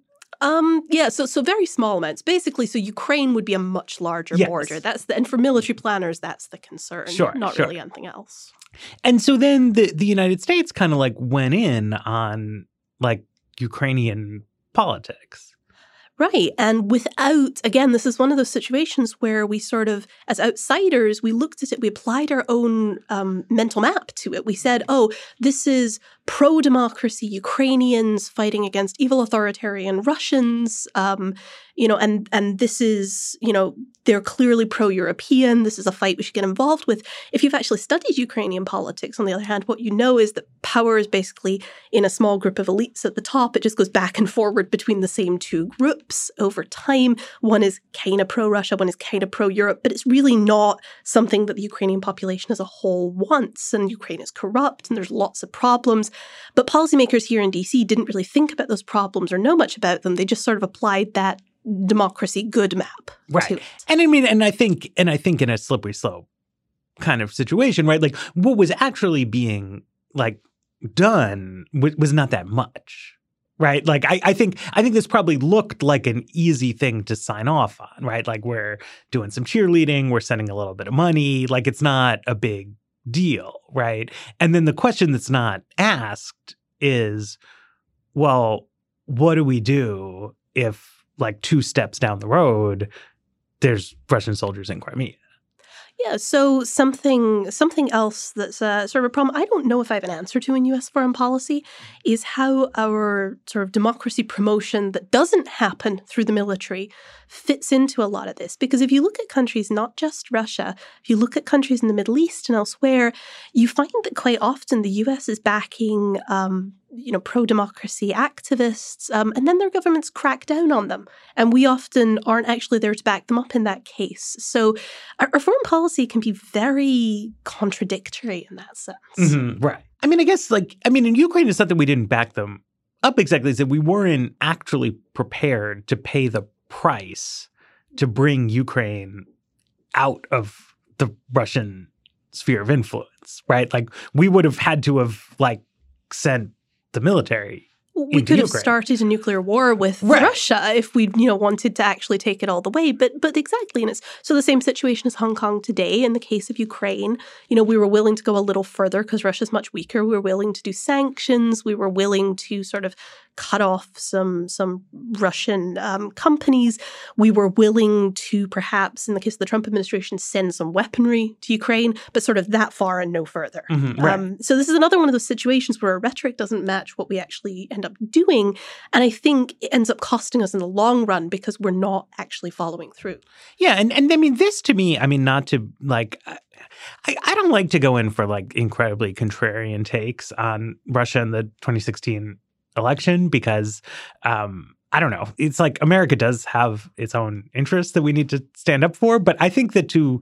So very small amounts. Basically, so Ukraine would be a much larger border. And for military planners, that's the concern. Not really anything else. And so then the United States kind of like went in on like Ukrainian politics. Right. And without, again, this is one of those situations where we sort of, as outsiders, we looked at it, we applied our own mental map to it. We said, oh, this is pro-democracy Ukrainians fighting against evil authoritarian Russians, and this is, they're clearly pro-European. This is a fight we should get involved with. If you've actually studied Ukrainian politics, on the other hand, what you know is that power is basically in a small group of elites at the top. It just goes back and forward between the same two groups over time. One is kind of pro-Russia, one is kind of pro-Europe, but it's really not something that the Ukrainian population as a whole wants. And Ukraine is corrupt and there's lots of problems. But policymakers here in DC didn't really think about those problems or know much about them. They just sort of applied that democracy good map to it. And I think in a slippery slope kind of situation, right? Like what was actually being like done was not that much, right? Like I think this probably looked like an easy thing to sign off on, right? Like we're doing some cheerleading, we're sending a little bit of money, like it's not a big deal, right? And then the question that's not asked is, well, what do we do if like 2 steps down the road, there's Russian soldiers in Crimea? Yeah, so something else that's sort of a problem I don't know if I have an answer to in U.S. foreign policy is how our sort of democracy promotion that doesn't happen through the military fits into a lot of this. Because if you look at countries, not just Russia, if you look at countries in the Middle East and elsewhere, you find that quite often the U.S. is backing pro-democracy activists, and then their governments crack down on them. And we often aren't actually there to back them up in that case. So our foreign policy can be very contradictory in that sense. Mm-hmm, right. I mean, I guess in Ukraine, it's not that we didn't back them up exactly. It's that we weren't actually prepared to pay the price to bring Ukraine out of the Russian sphere of influence, right? Like we would have had to have sent the military. We could have started a nuclear war with Russia if we, wanted to actually take it all the way. But exactly, and it's so the same situation as Hong Kong today. In the case of Ukraine, we were willing to go a little further because Russia's much weaker. We were willing to do sanctions. We were willing to sort of cut off some Russian companies. We were willing to perhaps, in the case of the Trump administration, send some weaponry to Ukraine, but sort of that far and no further. Mm-hmm, right. So this is another one of those situations where our rhetoric doesn't match what we actually end up doing. And I think it ends up costing us in the long run because we're not actually following through. Yeah. And I mean, this to me, not to I don't like to go in for incredibly contrarian takes on Russia in the 2016 election because I don't know. It's like America does have its own interests that we need to stand up for. But I think that to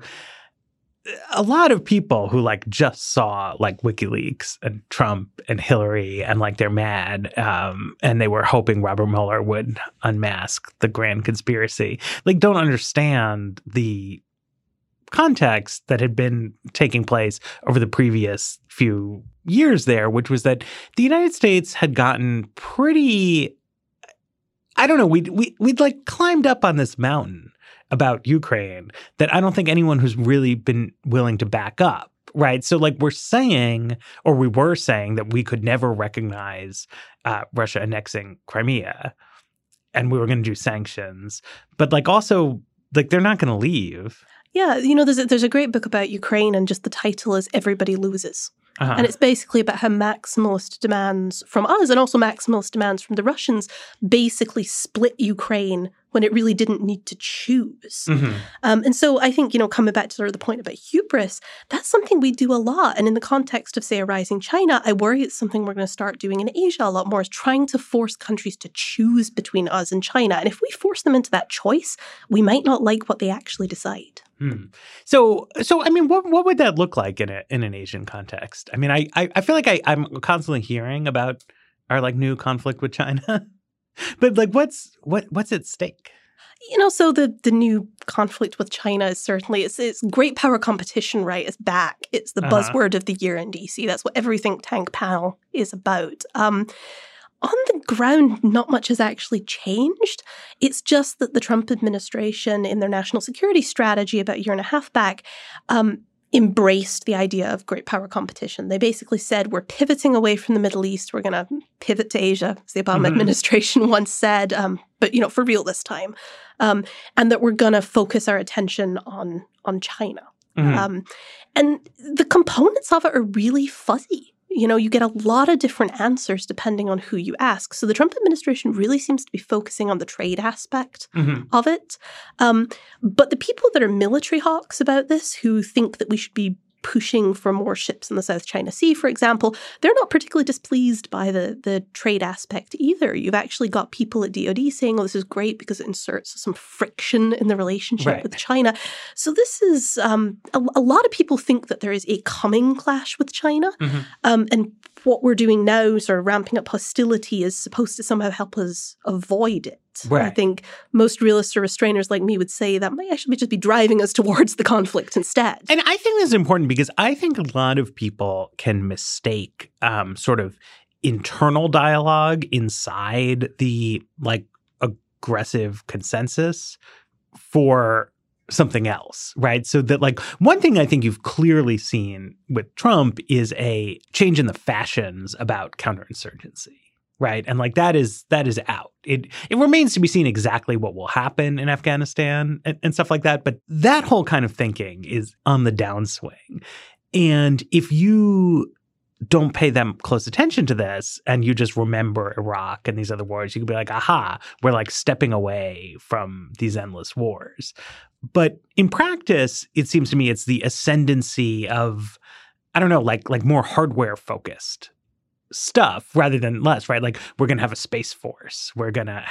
a lot of people who just saw WikiLeaks and Trump and Hillary and they're mad and they were hoping Robert Mueller would unmask the grand conspiracy, don't understand the context that had been taking place over the previous few years there, which was that the United States had gotten pretty, I don't know, we'd climbed up on this mountain about Ukraine that I don't think anyone who's really been willing to back up, right? So we were saying that we could never recognize Russia annexing Crimea and we were going to do sanctions, but also they're not going to leave. Yeah, there's a great book about Ukraine and just the title is Everybody Loses. Uh-huh. And it's basically about how maximalist demands from us and also maximalist demands from the Russians basically split Ukraine when it really didn't need to choose. Mm-hmm. And so I think, coming back to sort of the point about hubris, that's something we do a lot. And in the context of, say, a rising China, I worry it's something we're going to start doing in Asia a lot more, is trying to force countries to choose between us and China. And if we force them into that choice, we might not like what they actually decide. So I mean, what would that look like in an Asian context? I mean, I feel like I'm constantly hearing about our new conflict with China, but what's at stake? So the new conflict with China is certainly it's great power competition, right? It's back. It's the buzzword of the year in DC. That's what every think tank panel is about. On the ground, not much has actually changed. It's just that the Trump administration, in their national security strategy about a year and a half back, embraced the idea of great power competition. They basically said, we're pivoting away from the Middle East. We're going to pivot to Asia, as the Obama administration once said, but for real this time, and that we're going to focus our attention on China. Mm-hmm. And the components of it are really fuzzy. You get a lot of different answers depending on who you ask. So the Trump administration really seems to be focusing on the trade aspect of it. But the people that are military hawks about this, who think that we should be pushing for more ships in the South China Sea, for example, they're not particularly displeased by the trade aspect either. You've actually got people at DoD saying, this is great because it inserts some friction in the relationship with China. So this is, a lot of people think that there is a coming clash with China. And what we're doing now, sort of ramping up hostility, is supposed to somehow help us avoid it. I think most realists or restrainers like me would say that might actually just be driving us towards the conflict instead. And I think that's important because I think a lot of people can mistake sort of internal dialogue inside the aggressive consensus for something else, right? So that one thing I think you've clearly seen with Trump is a change in the fashions about counterinsurgency. Right. And that is out. It remains to be seen exactly what will happen in Afghanistan and stuff like that. But that whole kind of thinking is on the downswing. And if you don't pay them close attention to this and you just remember Iraq and these other wars, you could be like, aha, we're stepping away from these endless wars. But in practice, it seems to me it's the ascendancy of, I don't know, more hardware focused stuff rather than less, right? We're going to have a space force. We're going to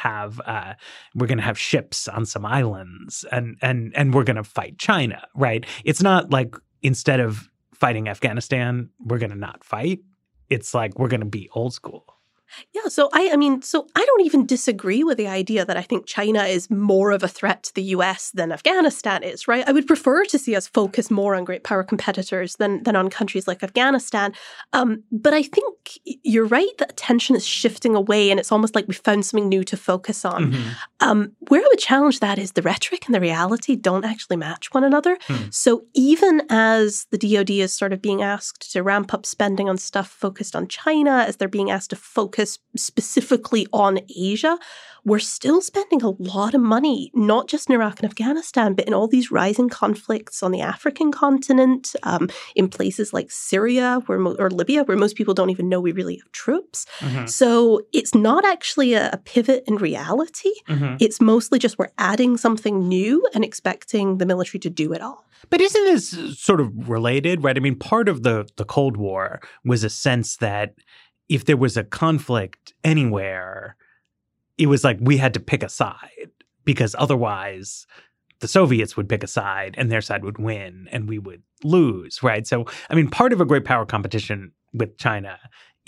have ships on some islands and we're going to fight China, right? It's not instead of fighting Afghanistan, we're going to not fight. It's we're going to be old school. Yeah, so I don't even disagree with the idea that I think China is more of a threat to the US than Afghanistan is, right? I would prefer to see us focus more on great power competitors than on countries like Afghanistan. But I think you're right that attention is shifting away and it's almost like we found something new to focus on. Where I would challenge that is the rhetoric and the reality don't actually match one another. So even as the DoD is sort of being asked to ramp up spending on stuff focused on China, as they're being asked to focus specifically on Asia, we're still spending a lot of money, not just in Iraq and Afghanistan, but in all these rising conflicts on the African continent, in places like Syria or Libya, where most people don't even know we really have troops. So it's not actually a pivot in reality. It's mostly just we're adding something new and expecting the military to do it all. But isn't this sort of related, right? I mean, part of the Cold War was a sense that if there was a conflict anywhere, it was we had to pick a side because otherwise the Soviets would pick a side and their side would win and we would lose, right? So, I mean, part of a great power competition with China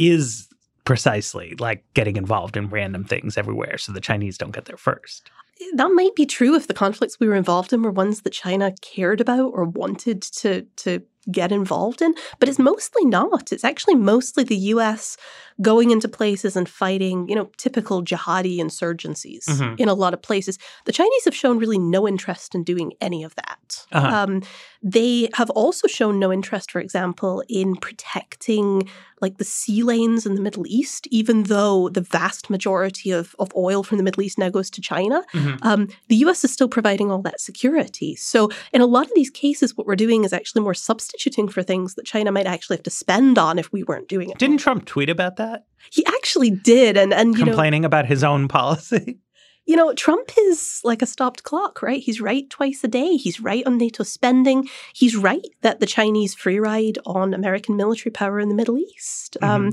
is precisely getting involved in random things everywhere so the Chinese don't get there first. That might be true if the conflicts we were involved in were ones that China cared about or wanted to get involved in, but it's mostly not. It's actually mostly the US going into places and fighting, typical jihadi insurgencies in a lot of places. The Chinese have shown really no interest in doing any of that. They have also shown no interest, for example, in protecting the sea lanes in the Middle East, even though the vast majority of oil from the Middle East now goes to China. The US is still providing all that security. So in a lot of these cases, what we're doing is actually more substituting for things that China might actually have to spend on if we weren't doing it. Didn't Trump tweet about that? He actually did. And complaining about his own policy? Trump is like a stopped clock, right? He's right twice a day. He's right on NATO spending. He's right that the Chinese free ride on American military power in the Middle East.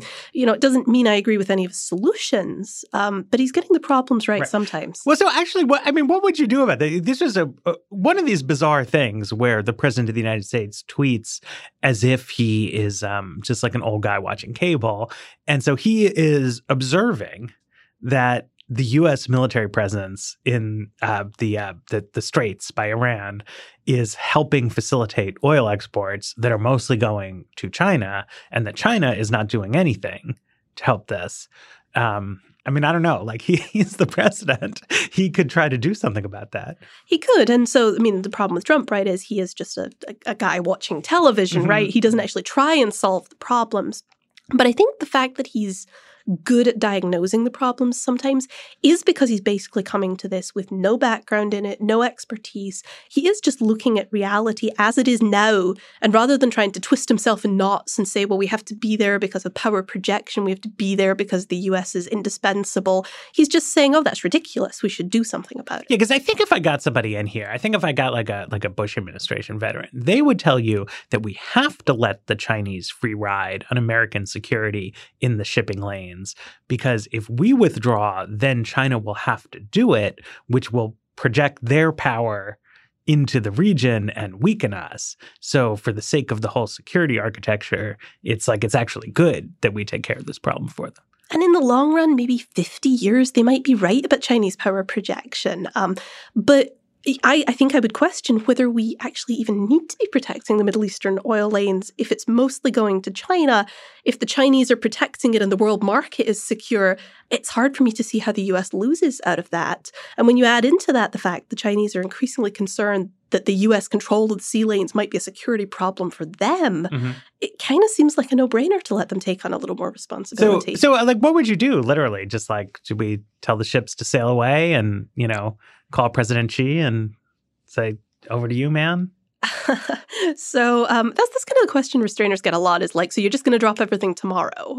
It doesn't mean I agree with any of his solutions, but he's getting the problems right sometimes. Well, so actually, what would you do about that? This was one of these bizarre things where the president of the United States tweets as if he is just like an old guy watching cable. And so he is observing that the U.S. military presence in the Straits by Iran is helping facilitate oil exports that are mostly going to China, and that China is not doing anything to help this. I don't know. He's the president. He could try to do something about that. He could. And so, the problem with Trump, right, is he is just a guy watching television, right? He doesn't actually try and solve the problems. But I think the fact that he's good at diagnosing the problems sometimes is because he's basically coming to this with no background in it, no expertise. He is just looking at reality as it is now. And rather than trying to twist himself in knots and say, well, we have to be there because of power projection, we have to be there because the US is indispensable, he's just saying, oh, that's ridiculous. We should do something about it. Yeah, because I think if I got somebody in here, I think if I got like a Bush administration veteran, they would tell you that we have to let the Chinese free ride on American security in the shipping lanes, because if we withdraw, then China will have to do it, which will project their power into the region and weaken us. So for the sake of the whole security architecture, it's actually good that we take care of this problem for them. And in the long run, maybe 50 years, they might be right about Chinese power projection. But I think I would question whether we actually even need to be protecting the Middle Eastern oil lanes if it's mostly going to China. If the Chinese are protecting it and the world market is secure, it's hard for me to see how the US loses out of that. And when you add into that the fact the Chinese are increasingly concerned that the US control of the sea lanes might be a security problem for them, it kind of seems like a no-brainer to let them take on a little more responsibility. So like, what would you do? Literally, just like, should we tell the ships to sail away and, call President Xi and say, over to you, man? So that's kind of the question restrainers get a lot is like, so you're just going to drop everything tomorrow?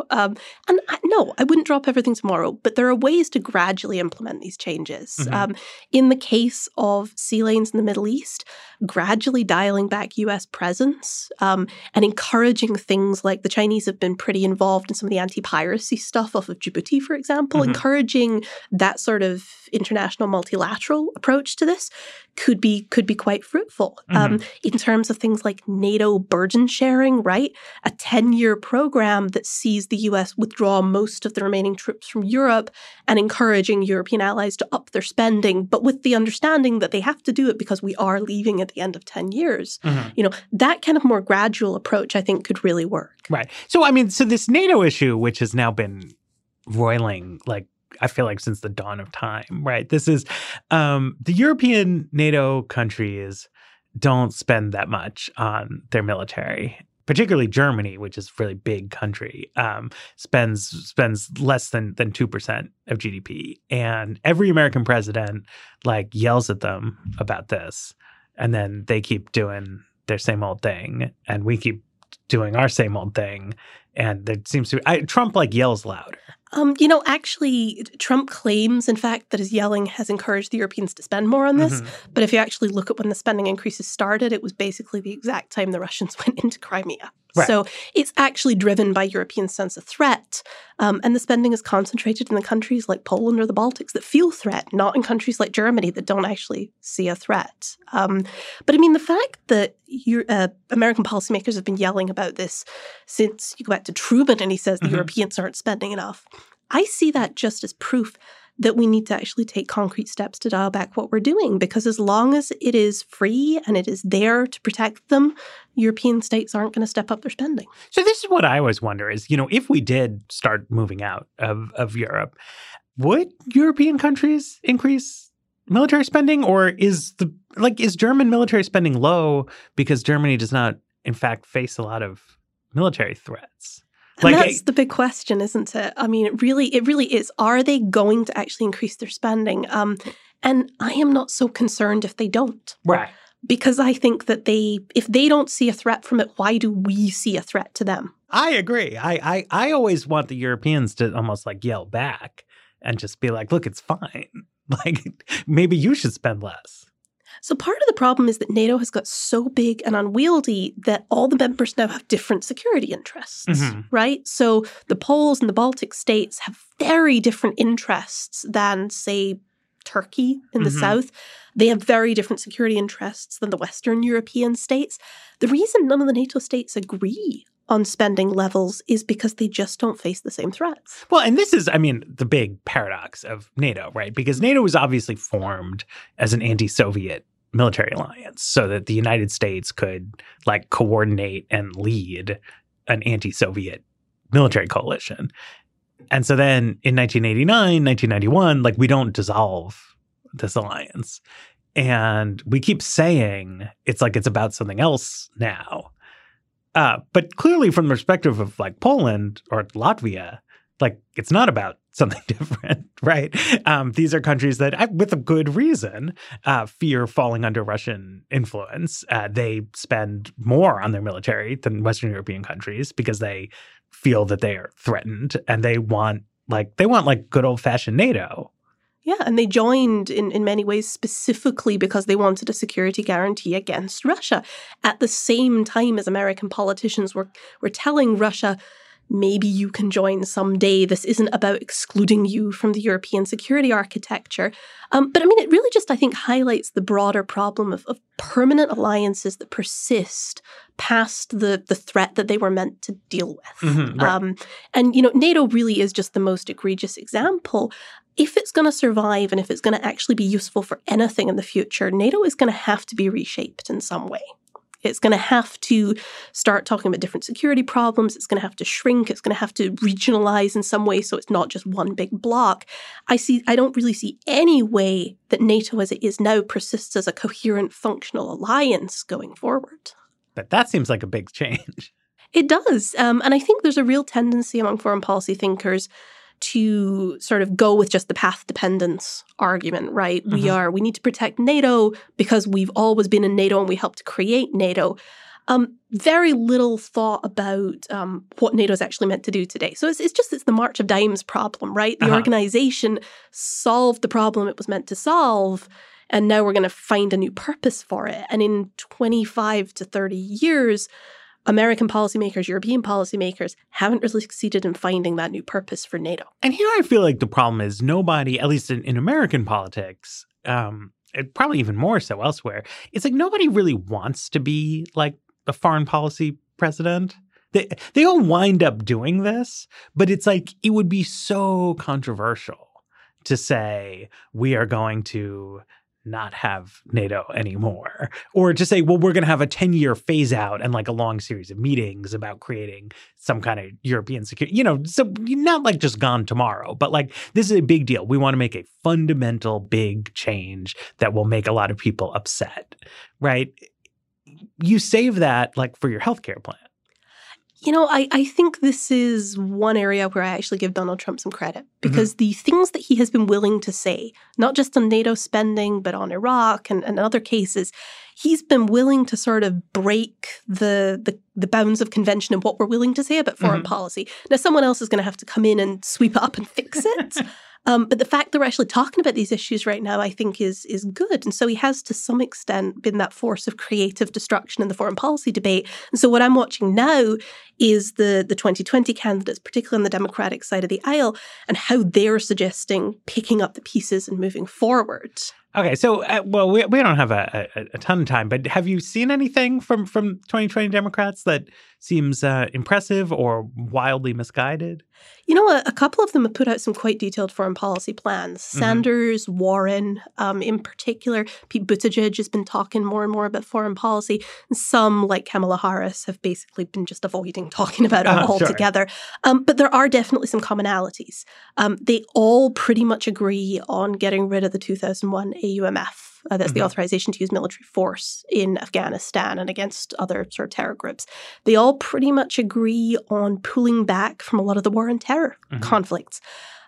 No, I wouldn't drop everything tomorrow, but there are ways to gradually implement these changes. In the case of sea lanes in the Middle East, gradually dialing back US presence and encouraging things like the Chinese have been pretty involved in some of the anti-piracy stuff off of Djibouti, for example, encouraging that sort of international multilateral approach to this could be quite fruitful. In terms of things like NATO burden sharing, right? A 10-year program that sees the US withdraw most of the remaining troops from Europe and encouraging European allies to up their spending, but with the understanding that they have to do it because we are leaving at the end of 10 years. That kind of more gradual approach, I think, could really work. Right. So, so this NATO issue, which has now been roiling, I feel like since the dawn of time, right? This is the European NATO countries don't spend that much on their military. Particularly Germany, which is a really big country, spends less than 2% of GDP. And every American president yells at them about this. And then they keep doing their same old thing. And we keep doing our same old thing. And there seems to be Trump yells louder. Actually, Trump claims, in fact, that his yelling has encouraged the Europeans to spend more on this. But if you actually look at when the spending increases started, it was basically the exact time the Russians went into Crimea. Right. So it's actually driven by European sense of threat. And the spending is concentrated in the countries like Poland or the Baltics that feel threat, not in countries like Germany that don't actually see a threat. But the fact that American policymakers have been yelling about this since you go back to Truman and he says the Europeans aren't spending enough, I see that just as proof that we need to actually take concrete steps to dial back what we're doing. Because as long as it is free and it is there to protect them, European states aren't going to step up their spending. So this is what I always wonder is, if we did start moving out of Europe, would European countries increase military spending? Or is German military spending low because Germany does not, in fact, face a lot of military threats? And that's the big question, isn't it? It really is. Are they going to actually increase their spending? And I am not so concerned if they don't. Right. Because I think that if they don't see a threat from it, why do we see a threat to them? I agree. I always want the Europeans to almost yell back and just be like, look, it's fine. Maybe you should spend less. So part of the problem is that NATO has got so big and unwieldy that all the members now have different security interests, right? So the Poles and the Baltic states have very different interests than, say, Turkey in the south. They have very different security interests than the Western European states. The reason none of the NATO states agree on spending levels is because they just don't face the same threats. Well, and this is, the big paradox of NATO, right? Because NATO was obviously formed as an anti-Soviet military alliance so that the United States could coordinate and lead an anti-Soviet military coalition. And so then in 1989, 1991, we don't dissolve this alliance. And we keep saying it's about something else now. But clearly from the perspective of Poland or Latvia, like it's not about something different, right? These are countries that, with a good reason, fear falling under Russian influence. They spend more on their military than Western European countries because they feel that they are threatened, and they want good old-fashioned NATO. Yeah, and they joined in many ways specifically because they wanted a security guarantee against Russia. At the same time as American politicians were telling Russia, maybe you can join someday. This isn't about excluding you from the European security architecture. But I mean, it really just, I think, highlights the broader problem of permanent alliances that persist past the threat that they were meant to deal with. Mm-hmm, right. And, NATO really is just the most egregious example. If it's going to survive and if it's going to actually be useful for anything in the future, NATO is going to have to be reshaped in some way. It's going to have to start talking about different security problems. It's going to have to shrink. It's going to have to regionalize in some way so it's not just one big bloc. I don't really see any way that NATO as it is now persists as a coherent, functional alliance going forward. But that seems like a big change. It does. And I think there's a real tendency among foreign policy thinkers to sort of go with just the path dependence argument, right? Mm-hmm. We need to protect NATO because we've always been in NATO and we helped create NATO. Very little thought about what NATO is actually meant to do today. So it's the March of Dimes problem, right? The organization solved the problem it was meant to solve, and now we're going to find a new purpose for it. And in 25 to 30 years, American policymakers, European policymakers haven't really succeeded in finding that new purpose for NATO. And here I feel like the problem is nobody, at least in American politics, probably even more so elsewhere, it's like nobody really wants to be like a foreign policy president. They all wind up doing this, but it's like it would be so controversial to say we are going to not have NATO anymore, or to say, well, we're going to have a 10-year phase out and like a long series of meetings about creating some kind of European security, so not like just gone tomorrow, but like this is a big deal. We want to make a fundamental big change that will make a lot of people upset, right? You save that like for your healthcare plan. I think this is one area where I actually give Donald Trump some credit because the things that he has been willing to say, not just on NATO spending, but on Iraq and other cases, he's been willing to sort of break the bounds of convention and what we're willing to say about foreign policy. Now, someone else is going to have to come in and sweep it up and fix it. But the fact that we're actually talking about these issues right now, I think, is good. And so he has, to some extent, been that force of creative destruction in the foreign policy debate. And so what I'm watching now is the 2020 candidates, particularly on the Democratic side of the aisle, and how they're suggesting picking up the pieces and moving forward. Okay, so, we don't have a ton of time, but have you seen anything from 2020 Democrats that seems impressive or wildly misguided? A couple of them have put out some quite detailed foreign policy plans. Sanders, Warren, in particular. Pete Buttigieg has been talking more and more about foreign policy. And some, like Kamala Harris, have basically been just avoiding talking about it altogether. Sure. But there are definitely some commonalities. They all pretty much agree on getting rid of the 2001 AUMF. That's the authorization to use military force in Afghanistan and against other sort of terror groups. They all pretty much agree on pulling back from a lot of the war and terror conflicts.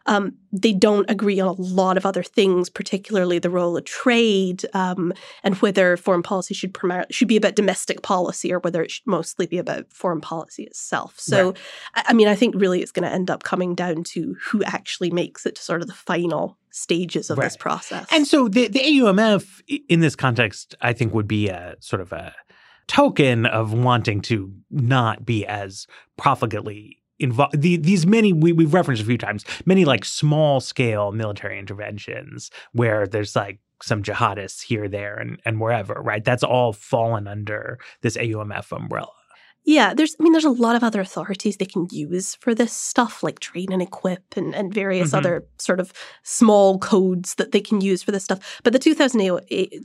They don't agree on a lot of other things, particularly the role of trade and whether foreign policy should be about domestic policy or whether it should mostly be about foreign policy itself. So, right. I think really it's going to end up coming down to who actually makes it to sort of the final stages of this process. And so the AUMF in this context, I think, would be a sort of a token of wanting to not be as profligately involved. These many, we've referenced a few times, many like small scale military interventions where there's like some jihadists here, there, and wherever, right? That's all fallen under this AUMF umbrella. Yeah, there's a lot of other authorities they can use for this stuff, like train and equip and various other sort of small codes that they can use for this stuff. But the 2001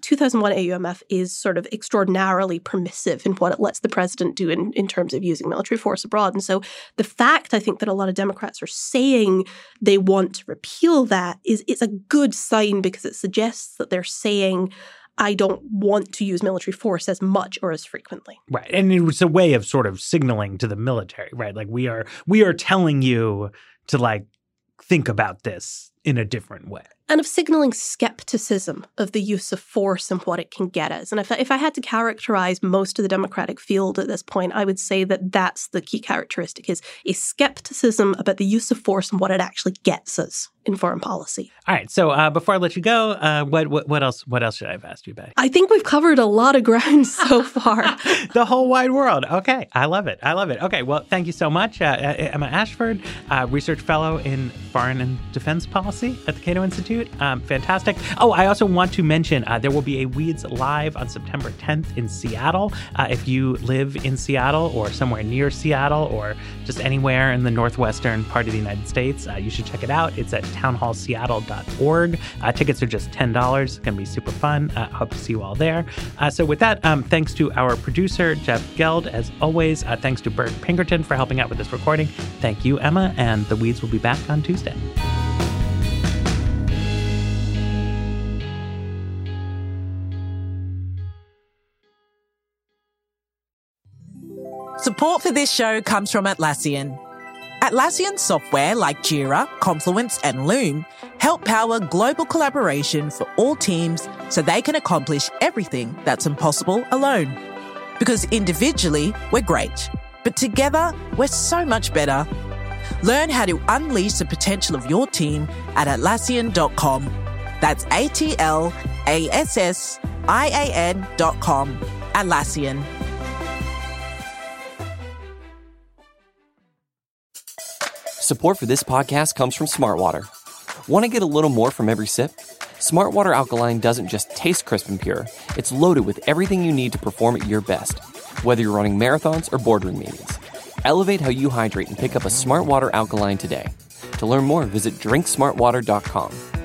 AUMF is sort of extraordinarily permissive in what it lets the president do in terms of using military force abroad. And so the fact, I think, that a lot of Democrats are saying they want to repeal that it's a good sign because it suggests that they're saying, I don't want to use military force as much or as frequently. Right. And it was a way of sort of signaling to the military, right? Like we are telling you to like think about this in a different way. And of signaling skepticism of the use of force and what it can get us. And if I had to characterize most of the Democratic field at this point, I would say that that's the key characteristic, is a skepticism about the use of force and what it actually gets us in foreign policy. All right. So before I let you go, what else should I have asked you about? I think we've covered a lot of ground so far. The whole wide world. Okay. I love it. Okay. Well, thank you so much. Emma Ashford, Research Fellow in Foreign and Defense Policy at the Cato Institute. Fantastic. Oh, I also want to mention there will be a Weeds Live on September 10th in Seattle. If you live in Seattle or somewhere near Seattle or just anywhere in the northwestern part of the United States, you should check it out. It's at townhallseattle.org. Tickets are just $10. It's going to be super fun. Hope to see you all there. So with that, thanks to our producer, Jeff Geld, as always. Thanks to Bert Pinkerton for helping out with this recording. Thank you, Emma, and the Weeds will be back on Tuesday. Support for this show comes from Atlassian. Atlassian software like Jira, Confluence, and Loom help power global collaboration for all teams so they can accomplish everything that's impossible alone. Because individually, we're great, but together, we're so much better. Learn how to unleash the potential of your team at Atlassian.com. That's Atlassian.com. Atlassian. Support for this podcast comes from Smartwater. Want to get a little more from every sip? Smartwater Alkaline doesn't just taste crisp and pure. It's loaded with everything you need to perform at your best, whether you're running marathons or boardroom meetings. Elevate how you hydrate and pick up a Smartwater Alkaline today. To learn more, visit drinksmartwater.com.